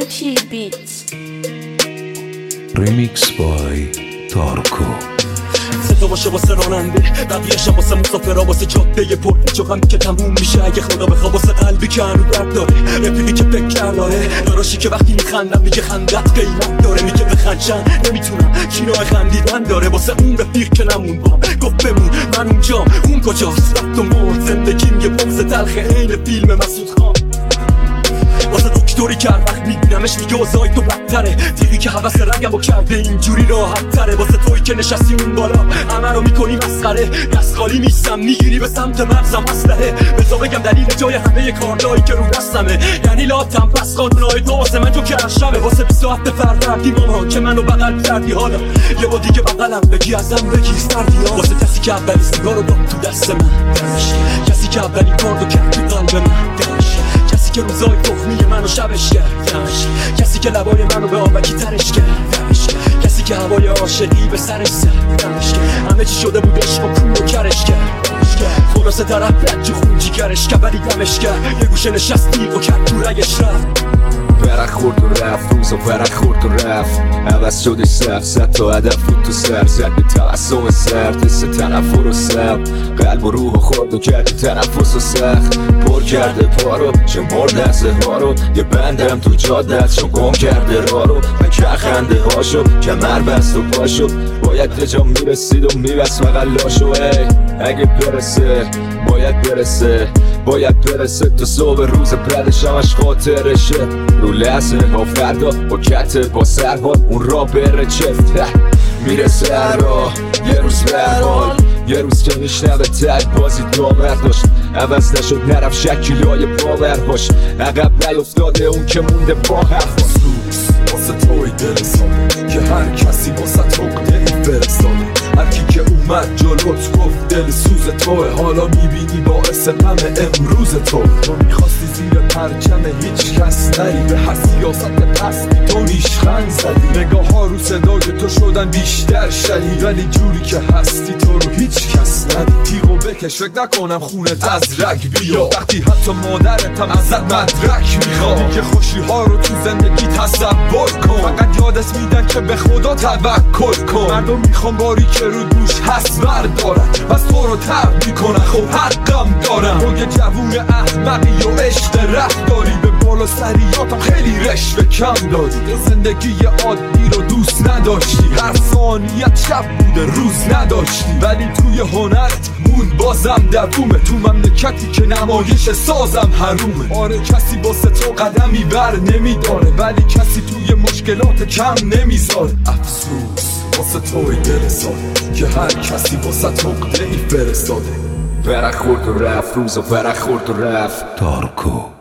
Gucci Beats. Remix by تارکو. صدا باشه واسه راننده، قضیه‌شم واسه مسافرها، واسه جاده پر پیچ و خم که تموم میشه اگه خدا بخواد، واسه قلبی که هنوز درد داره، رفیقی که فکر داره، داراشی که وقتی میخندم میگه خندت قیمت داره، میگه بخندشن نمیتونم کینای خندیدن داره، واسه اون رفیق که نمون بام گفت بمون من اونجام، اون کجاست رفت و مرد، زندگیم یه بغض تلخ عین فیلم مسعود خان، واسه دکتری که هر وقت میبینمش میگه اوضاعی تو بدتره، تیغی که حوث رنگمو کرده اینجوری راحت تره، واسه تویی که نشستی اون بالا همه رو میکنی مسخره، دست خالی نیستم میگیری به سمت مغزم اسلحه، بذار بگم دلیل جای همه کارلایی که رو دستمه، یعنی لاتم پس قانونای تو واسه من جو که شبه، واسه 27 فروردین ماها که منو بغل کردی، حالا یه بار دیگه بغلم بگی ازم بگیر سردی ها، واسه کسی که اولین سیگارو داد تو دست من، کسی که اولین کاردو کرد تو قلب من، کسی که روزای تخمی منو شبش کرد، کسی که لبای منو به آبکی ترش کرد، کسی که هوای عاشقی به سرش زد، همه چی شده بود عشق و کون و کرش کرد، خلاصه طرف رد خون جیگرش کرد، ولی دمش کرد یه گوشه نشستی و کرد تو رگش رفت، برق خورد و رفت، روز و برق خورد و رفت، عوض شدش سفت، زد تا هدف بود تو سر، زد به توسم سرد، حس تنفر و سب، قلب و روح و خورد و کرد تنفس و سخت، پر کرده پارو شمار لحظه ها رو، یه بندم تو جادت چون گم کرده راه رو، و که خنده هاشو کمر بست و پاشو، باید به جا میرسید و میبست فقط لاشو، اگه برسه باید برسه، باید برسه تا صبح روز بعدش همش خاطرشه، رو لحظه با فردا با کت با سرباد اون را بره چفت، میرسه هر راه یه روز به هر حال، یه روز که میشنوه تک بازی داور داشت، عوض نشد نرفت شکلای باور باش، عقب نیفتاده اون که مونده با حرف واسه توی دل ساده که هر کسی واسه توقعه ای فرستاده، هر کی که اومد جلوت گفت دل سوز توه، حالا میبینی باعث غم امروز تو میخواستی زیر پرچم هیچ کس نری، به هر سیاست پستی تو ریشخند زدی، نگاه ها رو صدای تو شدن بیشتر شدی، ولی جوری که هستی تو رو هیچ کس ندی، تیغو بکش فکر نکنم خونت از رگ بیا، وقتی حتی مادرتم ازت مدرک میخواد، که خوشی ها رو تو زندگی تصور کن، فقط یادت میدن که به خدا توکل کن، مردم میخوام باری که رو دوش هست بردارن، پس تو رو ترک میکنن، خب حقم دارم، تو یه جوون احمقی و عشق رفت داری، به بالا سریاتم خیلی رشوه کم دادی، زندگی عادی رو دوست نداشتی، هر ثانیت شب بوده روز نداشتی، ولی توی هنرت موند بازم دوومه، تو مملکتی که نمایش سازم حرومه، آره کسی واسه تو قدمی بر نمیداره، ولی کسی توی مشکلات کم نمیذاره، افسوس واسه توی دل ساده که هر کسی واسه توقعه ای فرستاده، برق خورد و رفت، روز و برق خورد و رفت تارکو.